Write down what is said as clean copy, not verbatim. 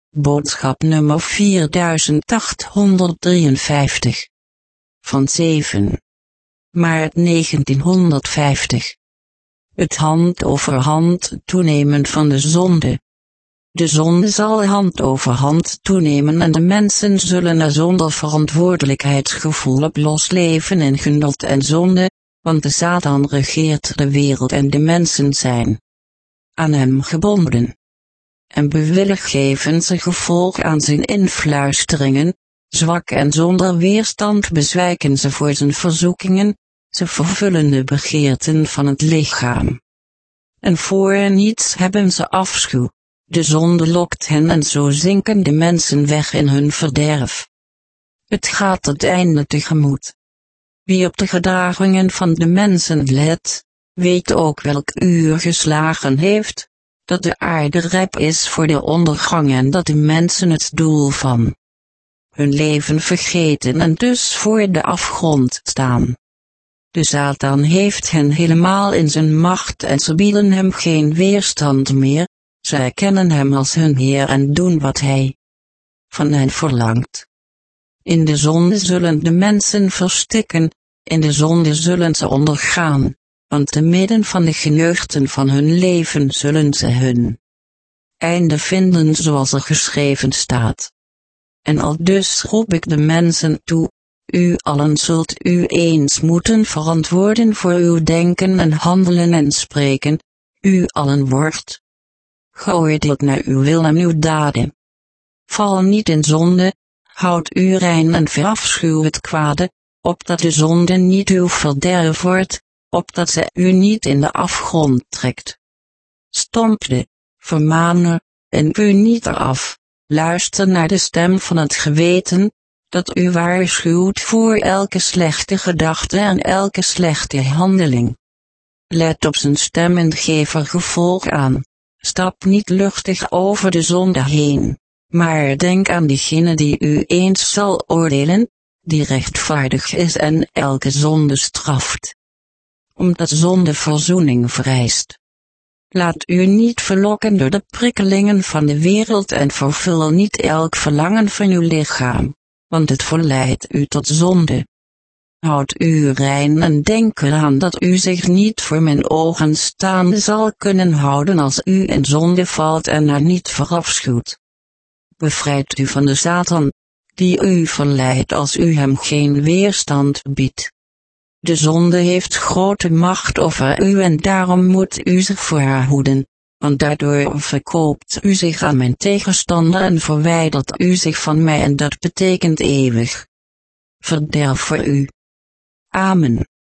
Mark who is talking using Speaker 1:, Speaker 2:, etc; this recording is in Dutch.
Speaker 1: Boodschap nummer 4853. Van 7 maart 1950. Het hand over hand toenemen van de zonde. De zonde zal hand over hand toenemen en de mensen zullen er zonder verantwoordelijkheidsgevoel op losleven in genot en zonde, want de Satan regeert de wereld en de mensen zijn aan hem gebonden. En bewillig geven ze gevolg aan zijn influisteringen, zwak en zonder weerstand bezwijken ze voor zijn verzoekingen, ze vervullen de begeerten van het lichaam. En voor niets hebben ze afschuw, de zonde lokt hen en zo zinken de mensen weg in hun verderf. Het gaat het einde tegemoet. Wie op de gedragingen van de mensen let, weet ook welk uur geslagen heeft, dat de aarde rijp is voor de ondergang en dat de mensen het doel van hun leven vergeten en dus voor de afgrond staan. De Satan heeft hen helemaal in zijn macht en ze bieden hem geen weerstand meer, zij erkennen hem als hun Heer en doen wat hij van hen verlangt. In de zonde zullen de mensen verstikken, in de zonde zullen ze ondergaan, want te midden van de geneugten van hun leven zullen ze hun einde vinden zoals er geschreven staat. En aldus roep ik de mensen toe, u allen zult u eens moeten verantwoorden voor uw denken en handelen en spreken, u allen wordt geoordeeld naar uw wil en uw daden. Val niet in zonde, houd u rein en verafschuw het kwade, opdat de zonde niet uw verderf wordt, opdat ze u niet in de afgrond trekt. Stomp de vermaner, en u niet eraf, luister naar de stem van het geweten, dat u waarschuwt voor elke slechte gedachte en elke slechte handeling. Let op zijn stem en geef er gevolg aan. Stap niet luchtig over de zonde heen, maar denk aan diegene die u eens zal oordelen, die rechtvaardig is en elke zonde straft. Omdat zonde verzoening vereist. Laat u niet verlokken door de prikkelingen van de wereld en vervul niet elk verlangen van uw lichaam, want het verleidt u tot zonde. Houd u rein en denk eraan dat u zich niet voor mijn ogen staande zal kunnen houden als u in zonde valt en er niet verafschuwt. Bevrijd u van de Satan, die u verleidt als u hem geen weerstand biedt. De zonde heeft grote macht over u en daarom moet u zich voor haar hoeden, want daardoor verkoopt u zich aan mijn tegenstander en verwijdert u zich van mij en dat betekent eeuwig verderf voor u. Amen.